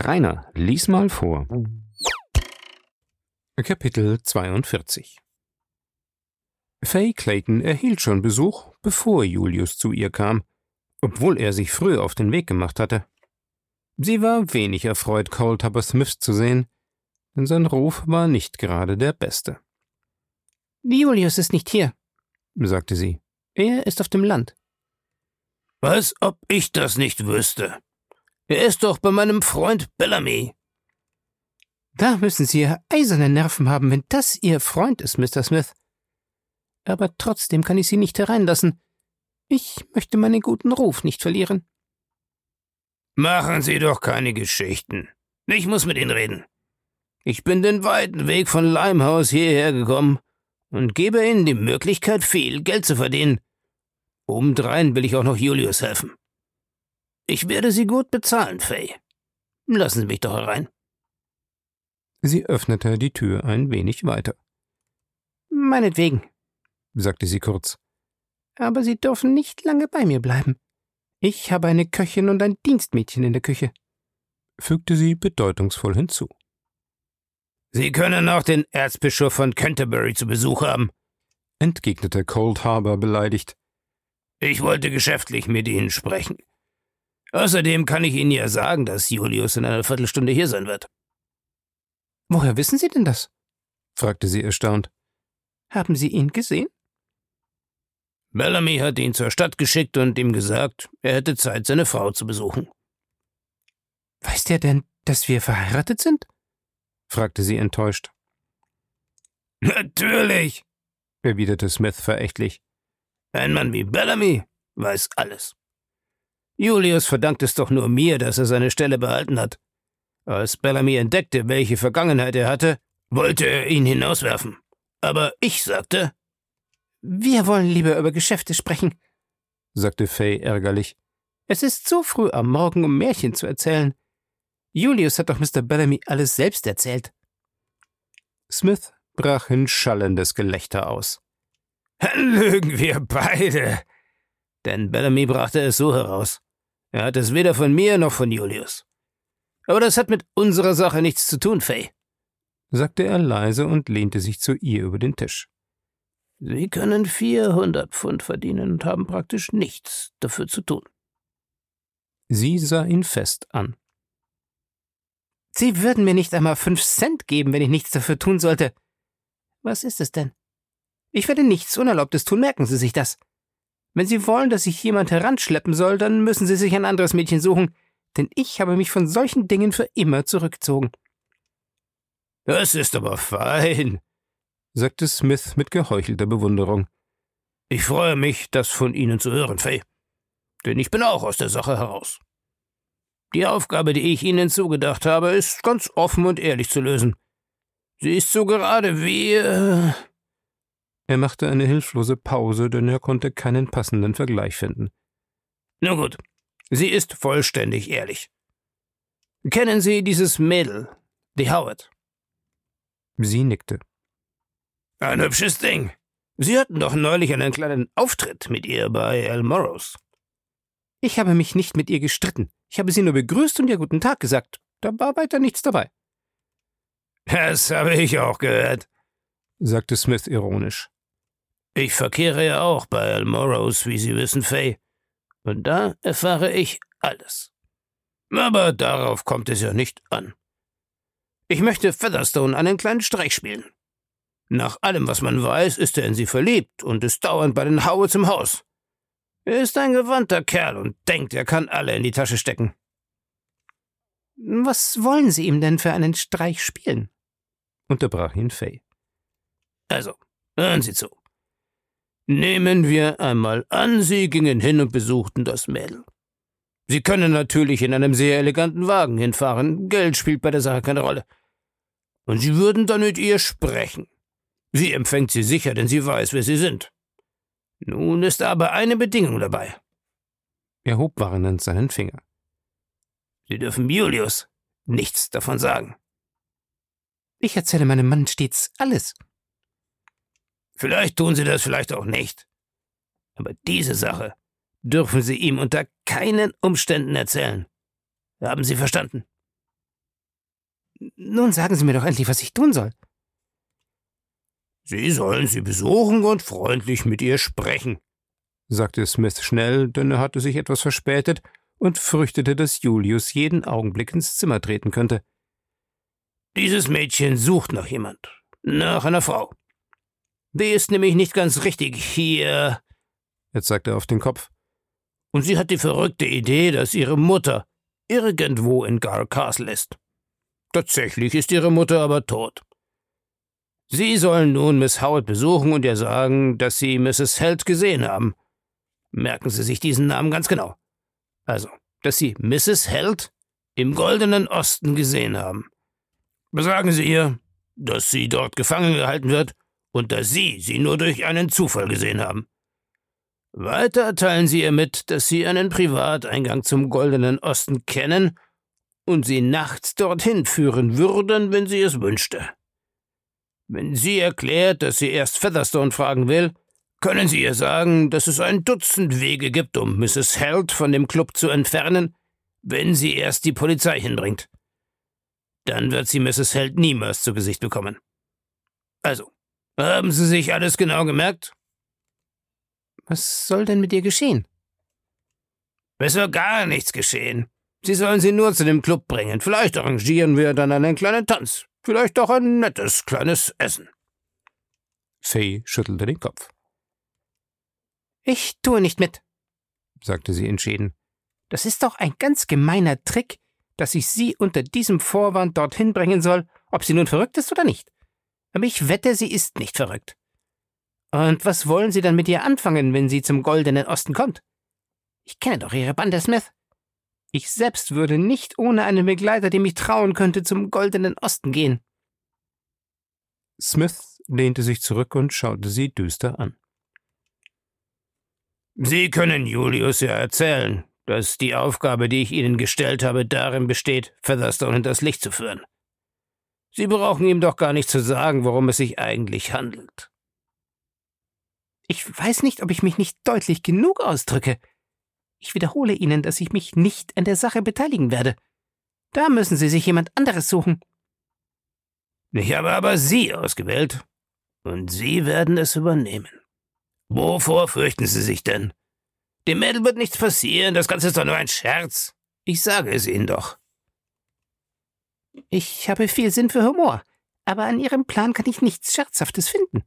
Rainer, lies mal vor. Kapitel 42. Fay Clayton erhielt schon Besuch, bevor Julius zu ihr kam, obwohl er sich früh auf den Weg gemacht hatte. Sie war wenig erfreut, Cole Tupper Smith zu sehen, denn sein Ruf war nicht gerade der beste. »Julius ist nicht hier«, sagte sie. »Er ist auf dem Land.« »Was, ob ich das nicht wüsste? Er ist doch bei meinem Freund Bellamy.« »Da müssen Sie ja eiserne Nerven haben, wenn das Ihr Freund ist, Mr. Smith. Aber trotzdem kann ich Sie nicht hereinlassen. Ich möchte meinen guten Ruf nicht verlieren.« »Machen Sie doch keine Geschichten. Ich muss mit Ihnen reden. Ich bin den weiten Weg von Limehouse hierher gekommen und gebe Ihnen die Möglichkeit, viel Geld zu verdienen. Obendrein will ich auch noch Julius helfen. Ich werde Sie gut bezahlen, Fay. Lassen Sie mich doch herein.« Sie öffnete die Tür ein wenig weiter. »Meinetwegen«, sagte sie kurz. »Aber Sie dürfen nicht lange bei mir bleiben. Ich habe eine Köchin und ein Dienstmädchen in der Küche«, fügte sie bedeutungsvoll hinzu. »Sie können auch den Erzbischof von Canterbury zu Besuch haben«, entgegnete Cold Harbor beleidigt. »Ich wollte geschäftlich mit Ihnen sprechen. Außerdem kann ich Ihnen ja sagen, dass Julius in einer Viertelstunde hier sein wird.« »Woher wissen Sie denn das?« fragte sie erstaunt. »Haben Sie ihn gesehen?« »Bellamy hat ihn zur Stadt geschickt und ihm gesagt, er hätte Zeit, seine Frau zu besuchen.« »Weiß der denn, dass wir verheiratet sind?« fragte sie enttäuscht. »Natürlich«, erwiderte Smith verächtlich. »Ein Mann wie Bellamy weiß alles. Julius verdankt es doch nur mir, dass er seine Stelle behalten hat. Als Bellamy entdeckte, welche Vergangenheit er hatte, wollte er ihn hinauswerfen. Aber ich sagte...« »Wir wollen lieber über Geschäfte sprechen«, sagte Fay ärgerlich. »Es ist so früh am Morgen, um Märchen zu erzählen. Julius hat doch Mr. Bellamy alles selbst erzählt.« Smith brach in schallendes Gelächter aus. »Dann lügen wir beide. Denn Bellamy brachte es so heraus. Er hat es weder von mir noch von Julius. Aber das hat mit unserer Sache nichts zu tun, Fay«, sagte er leise und lehnte sich zu ihr über den Tisch. »Sie können 400 Pfund verdienen und haben praktisch nichts dafür zu tun.« Sie sah ihn fest an. »Sie würden mir nicht einmal 5 Cent geben, wenn ich nichts dafür tun sollte. Was ist es denn? Ich werde nichts Unerlaubtes tun, merken Sie sich das. Wenn Sie wollen, dass ich jemand heranschleppen soll, dann müssen Sie sich ein anderes Mädchen suchen, denn ich habe mich von solchen Dingen für immer zurückgezogen.« »Das ist aber fein«, sagte Smith mit geheuchelter Bewunderung. »Ich freue mich, das von Ihnen zu hören, Fay. Denn ich bin auch aus der Sache heraus. Die Aufgabe, die ich Ihnen zugedacht habe, ist ganz offen und ehrlich zu lösen. Sie ist so gerade wie...« Er machte eine hilflose Pause, denn er konnte keinen passenden Vergleich finden. »Nun gut, sie ist vollständig ehrlich. Kennen Sie dieses Mädel, die Howard?« Sie nickte. »Ein hübsches Ding. Sie hatten doch neulich einen kleinen Auftritt mit ihr bei Al Morrows.« »Ich habe mich nicht mit ihr gestritten. Ich habe sie nur begrüßt und ihr guten Tag gesagt. Da war weiter nichts dabei.« »Das habe ich auch gehört«, sagte Smith ironisch. »Ich verkehre ja auch bei Al Morrows, wie Sie wissen, Fay. Und da erfahre ich alles. Aber darauf kommt es ja nicht an. Ich möchte Featherstone einen kleinen Streich spielen. Nach allem, was man weiß, ist er in sie verliebt und ist dauernd bei den Howards im Haus. Er ist ein gewandter Kerl und denkt, er kann alle in die Tasche stecken.« »Was wollen Sie ihm denn für einen Streich spielen?« unterbrach ihn Fay. »Also, hören Sie zu. Nehmen wir einmal an, Sie gingen hin und besuchten das Mädel. Sie können natürlich in einem sehr eleganten Wagen hinfahren, Geld spielt bei der Sache keine Rolle. Und Sie würden dann mit ihr sprechen. Sie empfängt Sie sicher, denn sie weiß, wer Sie sind. Nun ist aber eine Bedingung dabei.« Er hob warnend seinen Finger. »Sie dürfen Julius nichts davon sagen.« »Ich erzähle meinem Mann stets alles.« »Vielleicht tun Sie das, vielleicht auch nicht. Aber diese Sache dürfen Sie ihm unter keinen Umständen erzählen. Haben Sie verstanden?« Nun sagen Sie mir doch endlich, was ich tun soll. Sie sollen sie besuchen und freundlich mit ihr sprechen, sagte Smith schnell, denn er hatte sich etwas verspätet und fürchtete, dass Julius jeden Augenblick ins Zimmer treten könnte. Dieses Mädchen sucht nach jemand, nach einer Frau. Die ist nämlich nicht ganz richtig hier, Jetzt sagte er auf den Kopf. Und sie hat die verrückte Idee, dass ihre Mutter irgendwo in Gar Castle ist. Tatsächlich ist ihre Mutter aber tot. Sie sollen nun Miss Howard besuchen und ihr sagen, dass Sie Mrs. Held gesehen haben. Merken Sie sich diesen Namen ganz genau. Also, dass Sie Mrs. Held im Goldenen Osten gesehen haben. Sagen Sie ihr, dass sie dort gefangen gehalten wird und dass Sie nur durch einen Zufall gesehen haben. Weiter teilen Sie ihr mit, dass Sie einen Privateingang zum Goldenen Osten kennen und Sie nachts dorthin führen würden, wenn sie es wünschte. Wenn sie erklärt, dass sie erst Featherstone fragen will, können Sie ihr sagen, dass es ein Dutzend Wege gibt, um Mrs. Held von dem Club zu entfernen, wenn sie erst die Polizei hinbringt. Dann wird sie Mrs. Held niemals zu Gesicht bekommen. Also, haben Sie sich alles genau gemerkt? Was soll denn mit ihr geschehen? Es soll gar nichts geschehen. Sie sollen sie nur zu dem Club bringen. Vielleicht arrangieren wir dann einen kleinen Tanz. Vielleicht auch ein nettes kleines Essen. Fay schüttelte den Kopf. Ich tue nicht mit, sagte sie entschieden. Das ist doch ein ganz gemeiner Trick, dass ich sie unter diesem Vorwand dorthin bringen soll, ob sie nun verrückt ist oder nicht. Aber ich wette, sie ist nicht verrückt. Und was wollen Sie dann mit ihr anfangen, wenn sie zum Goldenen Osten kommt? Ich kenne doch Ihre Bande, Smith. Ich selbst würde nicht ohne einen Begleiter, dem ich trauen könnte, zum Goldenen Osten gehen. Smith lehnte sich zurück und schaute sie düster an. Sie können Julius ja erzählen, dass die Aufgabe, die ich Ihnen gestellt habe, darin besteht, Featherstone hinters Licht zu führen. Sie brauchen ihm doch gar nicht zu sagen, worum es sich eigentlich handelt. Ich weiß nicht, ob ich mich nicht deutlich genug ausdrücke. Ich wiederhole Ihnen, dass ich mich nicht an der Sache beteiligen werde. Da müssen Sie sich jemand anderes suchen. Ich habe aber Sie ausgewählt, und Sie werden es übernehmen. Wovor fürchten Sie sich denn? Dem Mädel wird nichts passieren, das Ganze ist doch nur ein Scherz. Ich sage es Ihnen doch. Ich habe viel Sinn für Humor, aber an Ihrem Plan kann ich nichts Scherzhaftes finden.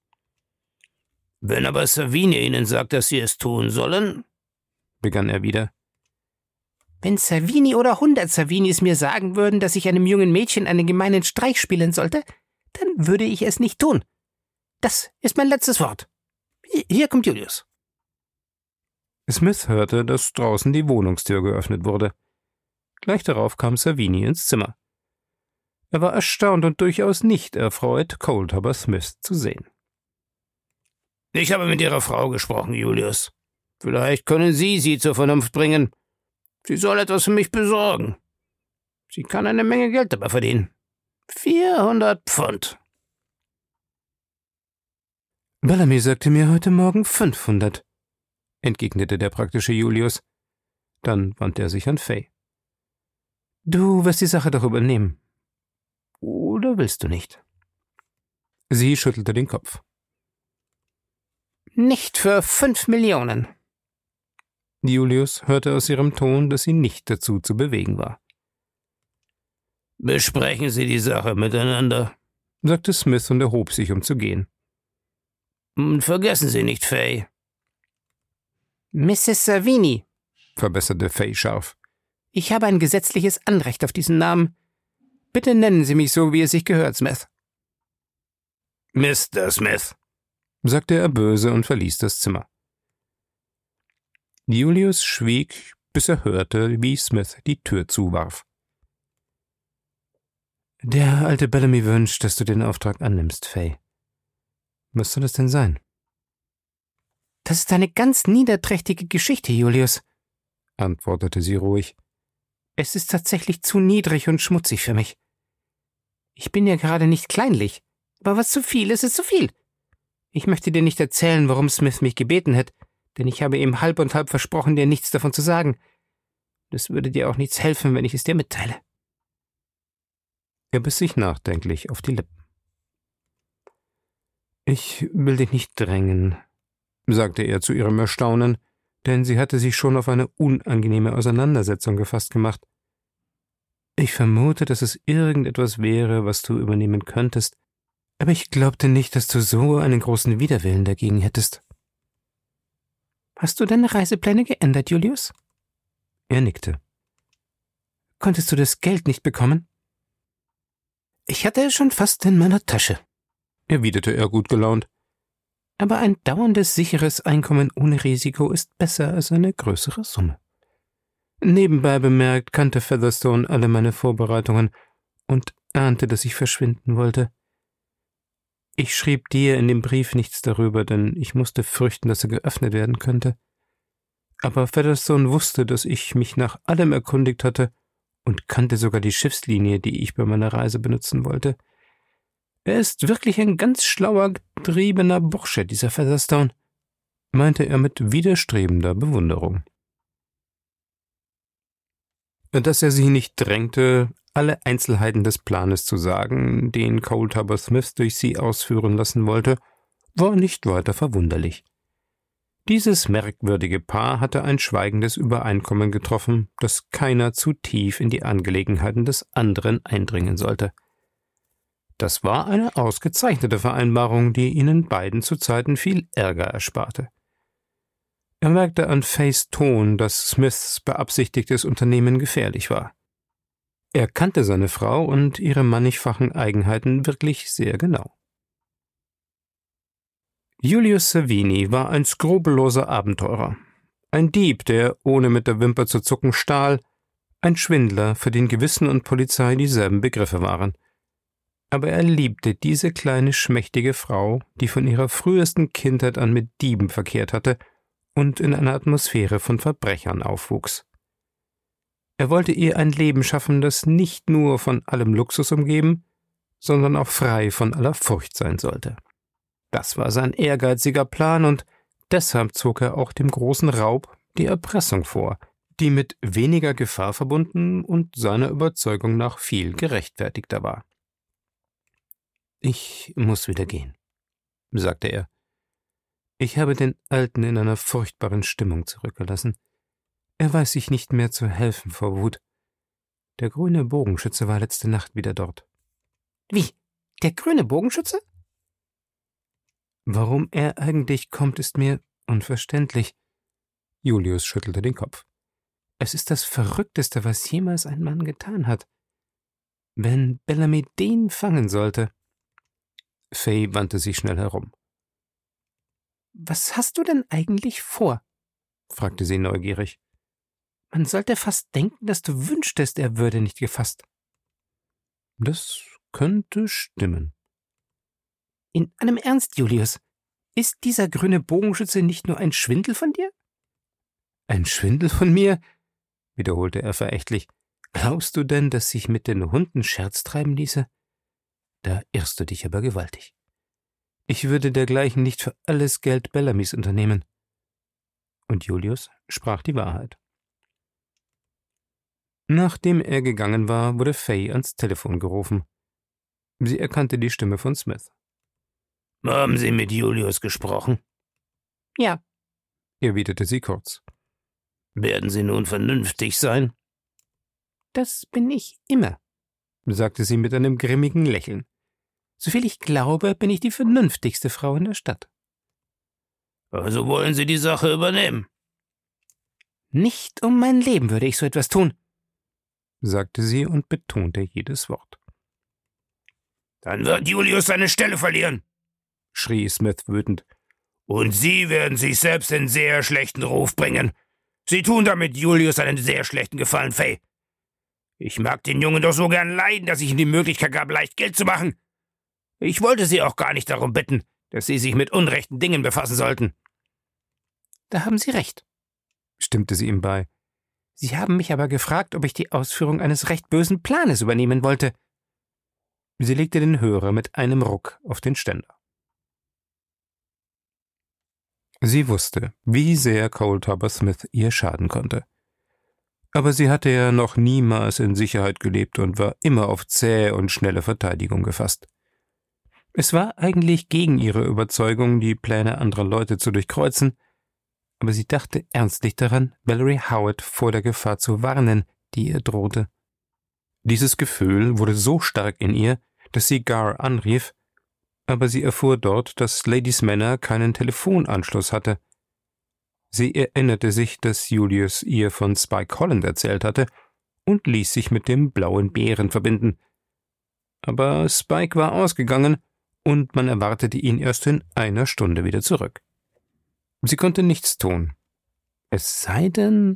Wenn aber Savini Ihnen sagt, dass Sie es tun sollen, begann er wieder. Wenn Savini oder 100 Savinis mir sagen würden, dass ich einem jungen Mädchen einen gemeinen Streich spielen sollte, dann würde ich es nicht tun. Das ist mein letztes Wort. Hier kommt Julius. Smith hörte, dass draußen die Wohnungstür geöffnet wurde. Gleich darauf kam Savini ins Zimmer. Er war erstaunt und durchaus nicht erfreut, Coldhopper Smith zu sehen. Ich habe mit Ihrer Frau gesprochen, Julius. Vielleicht können Sie zur Vernunft bringen. Sie soll etwas für mich besorgen. Sie kann eine Menge Geld dabei verdienen. 400 Pfund. Bellamy sagte mir heute Morgen 500, entgegnete der praktische Julius. Dann wandte er sich an Fay. Du wirst die Sache doch übernehmen. Oder willst du nicht? Sie schüttelte den Kopf. Nicht für 5 Millionen. Julius hörte aus ihrem Ton, dass sie nicht dazu zu bewegen war. Besprechen Sie die Sache miteinander, sagte Smith und erhob sich, um zu gehen. Und vergessen Sie nicht, Fay. Mrs. Savini, verbesserte Fay scharf. Ich habe ein gesetzliches Anrecht auf diesen Namen. Bitte nennen Sie mich so, wie es sich gehört, Smith. Mr. Smith, sagte er böse und verließ das Zimmer. Julius schwieg, bis er hörte, wie Smith die Tür zuwarf. Der alte Bellamy wünscht, dass du den Auftrag annimmst, Fay. Was soll das denn sein? Das ist eine ganz niederträchtige Geschichte, Julius, antwortete sie ruhig. Es ist tatsächlich zu niedrig und schmutzig für mich. Ich bin ja gerade nicht kleinlich, aber was zu viel ist, ist zu viel. Ich möchte dir nicht erzählen, warum Smith mich gebeten hat, denn ich habe ihm halb und halb versprochen, dir nichts davon zu sagen. Es würde dir auch nichts helfen, wenn ich es dir mitteile. Er biss sich nachdenklich auf die Lippen. »Ich will dich nicht drängen«, sagte er zu ihrem Erstaunen, denn sie hatte sich schon auf eine unangenehme Auseinandersetzung gefasst gemacht. »Ich vermute, dass es irgendetwas wäre, was du übernehmen könntest, aber ich glaubte nicht, dass du so einen großen Widerwillen dagegen hättest.« »Hast du deine Reisepläne geändert, Julius?« Er nickte. »Konntest du das Geld nicht bekommen?« »Ich hatte es schon fast in meiner Tasche«, erwiderte er gut gelaunt. »Aber ein dauerndes, sicheres Einkommen ohne Risiko ist besser als eine größere Summe.« Nebenbei bemerkt kannte Featherstone alle meine Vorbereitungen und ahnte, dass ich verschwinden wollte. Ich schrieb dir in dem Brief nichts darüber, denn ich musste fürchten, dass er geöffnet werden könnte. Aber Featherstone wusste, dass ich mich nach allem erkundigt hatte und kannte sogar die Schiffslinie, die ich bei meiner Reise benutzen wollte. Er ist wirklich ein ganz schlauer, getriebener Bursche, dieser Featherstone, meinte er mit widerstrebender Bewunderung. Dass er sie nicht drängte, alle Einzelheiten des Planes zu sagen, den Coldharbour Smith durch sie ausführen lassen wollte, war nicht weiter verwunderlich. Dieses merkwürdige Paar hatte ein schweigendes Übereinkommen getroffen, dass keiner zu tief in die Angelegenheiten des anderen eindringen sollte. Das war eine ausgezeichnete Vereinbarung, die ihnen beiden zu Zeiten viel Ärger ersparte. Er merkte an Fays Ton, dass Smiths beabsichtigtes Unternehmen gefährlich war. Er kannte seine Frau und ihre mannigfachen Eigenheiten wirklich sehr genau. Julius Savini war ein skrupelloser Abenteurer, ein Dieb, der ohne mit der Wimper zu zucken stahl, ein Schwindler, für den Gewissen und Polizei dieselben Begriffe waren. Aber er liebte diese kleine, schmächtige Frau, die von ihrer frühesten Kindheit an mit Dieben verkehrt hatte und in einer Atmosphäre von Verbrechern aufwuchs. Er wollte ihr ein Leben schaffen, das nicht nur von allem Luxus umgeben, sondern auch frei von aller Furcht sein sollte. Das war sein ehrgeiziger Plan, und deshalb zog er auch dem großen Raub die Erpressung vor, die mit weniger Gefahr verbunden und seiner Überzeugung nach viel gerechtfertigter war. »Ich muss wieder gehen«, sagte er. »Ich habe den Alten in einer furchtbaren Stimmung zurückgelassen. Er weiß sich nicht mehr zu helfen vor Wut. Der grüne Bogenschütze war letzte Nacht wieder dort.« »Wie? Der grüne Bogenschütze?« »Warum er eigentlich kommt, ist mir unverständlich.« Julius schüttelte den Kopf. »Es ist das Verrückteste, was jemals ein Mann getan hat. Wenn Bellamy den fangen sollte.« Fay wandte sich schnell herum. »Was hast du denn eigentlich vor?« fragte sie neugierig. »Man sollte fast denken, dass du wünschtest, er würde nicht gefasst.« »Das könnte stimmen.« »In allem Ernst, Julius, ist dieser grüne Bogenschütze nicht nur ein Schwindel von dir?« »Ein Schwindel von mir?« wiederholte er verächtlich. »Glaubst du denn, dass sich mit den Hunden Scherz treiben ließe? Da irrst du dich aber gewaltig. Ich würde dergleichen nicht für alles Geld Bellamys unternehmen.« Und Julius sprach die Wahrheit. Nachdem er gegangen war, wurde Fay ans Telefon gerufen. Sie erkannte die Stimme von Smith. »Haben Sie mit Julius gesprochen?« »Ja«, erwiderte sie kurz. »Werden Sie nun vernünftig sein?« »Das bin ich immer«, sagte sie mit einem grimmigen Lächeln. »Soviel ich glaube, bin ich die vernünftigste Frau in der Stadt.« »Also wollen Sie die Sache übernehmen?« »Nicht um mein Leben würde ich so etwas tun«, sagte sie und betonte jedes Wort. »Dann wird Julius seine Stelle verlieren«, schrie Smith wütend. »Und Sie werden sich selbst in sehr schlechten Ruf bringen. Sie tun damit Julius einen sehr schlechten Gefallen, Fay. Ich mag den Jungen doch so gern leiden, dass ich ihm die Möglichkeit gab, leicht Geld zu machen. Ich wollte Sie auch gar nicht darum bitten, dass Sie sich mit unrechten Dingen befassen sollten.« »Da haben Sie recht«, stimmte sie ihm bei. »Sie haben mich aber gefragt, ob ich die Ausführung eines recht bösen Planes übernehmen wollte.« Sie legte den Hörer mit einem Ruck auf den Ständer. Sie wusste, wie sehr Coldharbour Smith ihr schaden konnte. Aber sie hatte ja noch niemals in Sicherheit gelebt und war immer auf zähe und schnelle Verteidigung gefasst. Es war eigentlich gegen ihre Überzeugung, die Pläne anderer Leute zu durchkreuzen, aber sie dachte ernstlich daran, Valerie Howard vor der Gefahr zu warnen, die ihr drohte. Dieses Gefühl wurde so stark in ihr, dass sie Gar anrief, aber sie erfuhr dort, dass Ladies Manor keinen Telefonanschluss hatte. Sie erinnerte sich, dass Julius ihr von Spike Holland erzählt hatte und ließ sich mit dem blauen Bären verbinden. Aber Spike war ausgegangen und man erwartete ihn erst in einer Stunde wieder zurück. Sie konnte nichts tun. Es sei denn...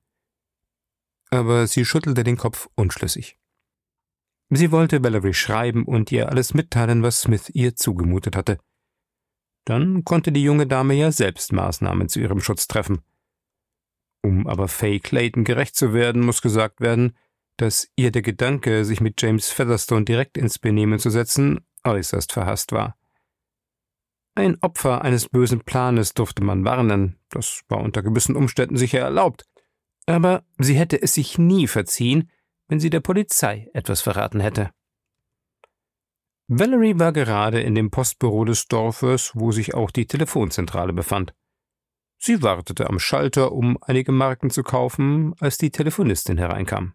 Aber sie schüttelte den Kopf unschlüssig. Sie wollte Valerie schreiben und ihr alles mitteilen, was Smith ihr zugemutet hatte. Dann konnte die junge Dame ja selbst Maßnahmen zu ihrem Schutz treffen. Um aber Fay Clayton gerecht zu werden, muss gesagt werden, dass ihr der Gedanke, sich mit James Featherstone direkt ins Benehmen zu setzen, äußerst verhasst war. Ein Opfer eines bösen Planes durfte man warnen, das war unter gewissen Umständen sicher erlaubt, aber sie hätte es sich nie verziehen, wenn sie der Polizei etwas verraten hätte. Valerie war gerade in dem Postbüro des Dorfes, wo sich auch die Telefonzentrale befand. Sie wartete am Schalter, um einige Marken zu kaufen, als die Telefonistin hereinkam.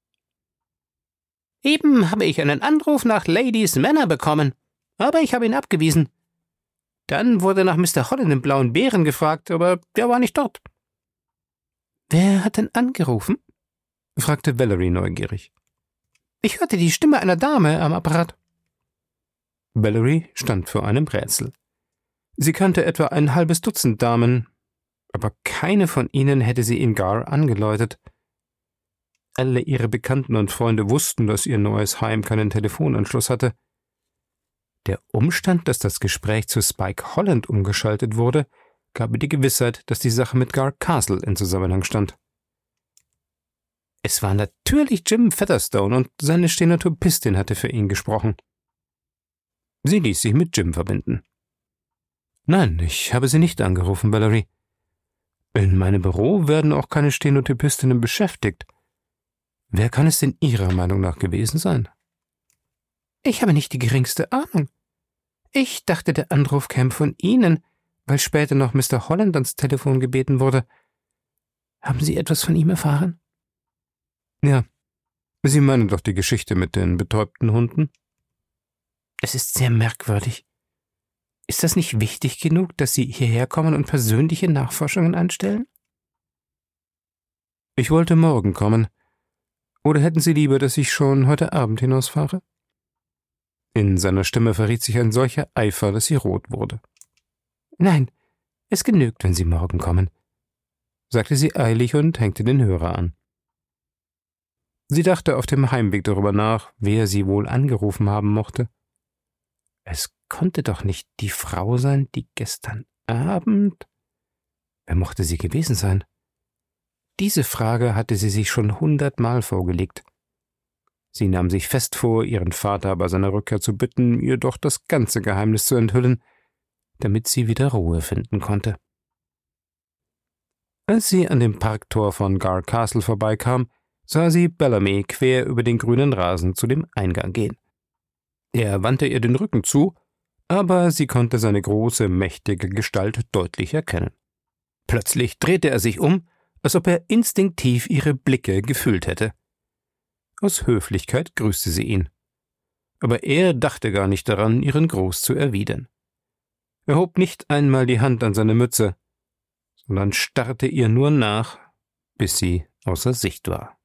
»Eben habe ich einen Anruf nach Ladies Manor bekommen, aber ich habe ihn abgewiesen. Dann wurde nach Mr. Holland im blauen Bären gefragt, aber der war nicht dort.« »Wer hat denn angerufen?« fragte Valerie neugierig. »Ich hörte die Stimme einer Dame am Apparat.« Valerie stand vor einem Rätsel. Sie kannte etwa ein halbes Dutzend Damen, aber keine von ihnen hätte sie in Gar angeläutet. Alle ihre Bekannten und Freunde wussten, dass ihr neues Heim keinen Telefonanschluss hatte. Der Umstand, dass das Gespräch zu Spike Holland umgeschaltet wurde, gab ihr die Gewissheit, dass die Sache mit Gar Castle in Zusammenhang stand. Es war natürlich Jim Featherstone und seine Stenotypistin hatte für ihn gesprochen. Sie ließ sich mit Jim verbinden. »Nein, ich habe Sie nicht angerufen, Valerie. In meinem Büro werden auch keine Stenotypistinnen beschäftigt. Wer kann es denn Ihrer Meinung nach gewesen sein?« »Ich habe nicht die geringste Ahnung. Ich dachte, der Anruf käme von Ihnen, weil später noch Mr. Holland ans Telefon gebeten wurde. Haben Sie etwas von ihm erfahren?« »Ja, Sie meinen doch die Geschichte mit den betäubten Hunden?« »Es ist sehr merkwürdig. Ist das nicht wichtig genug, dass Sie hierher kommen und persönliche Nachforschungen anstellen?« »Ich wollte morgen kommen. Oder hätten Sie lieber, dass ich schon heute Abend hinausfahre?« In seiner Stimme verriet sich ein solcher Eifer, dass sie rot wurde. »Nein, es genügt, wenn Sie morgen kommen«, sagte sie eilig und hängte den Hörer an. Sie dachte auf dem Heimweg darüber nach, wer sie wohl angerufen haben mochte. Es konnte doch nicht die Frau sein, die gestern Abend... Wer mochte sie gewesen sein? Diese Frage hatte sie sich schon 100-mal vorgelegt. Sie nahm sich fest vor, ihren Vater bei seiner Rückkehr zu bitten, ihr doch das ganze Geheimnis zu enthüllen, damit sie wieder Ruhe finden konnte. Als sie an dem Parktor von Gar Castle vorbeikam, sah sie Bellamy quer über den grünen Rasen zu dem Eingang gehen. Er wandte ihr den Rücken zu, aber sie konnte seine große, mächtige Gestalt deutlich erkennen. Plötzlich drehte er sich um, als ob er instinktiv ihre Blicke gefühlt hätte. Aus Höflichkeit grüßte sie ihn. Aber er dachte gar nicht daran, ihren Gruß zu erwidern. Er hob nicht einmal die Hand an seine Mütze, sondern starrte ihr nur nach, bis sie außer Sicht war.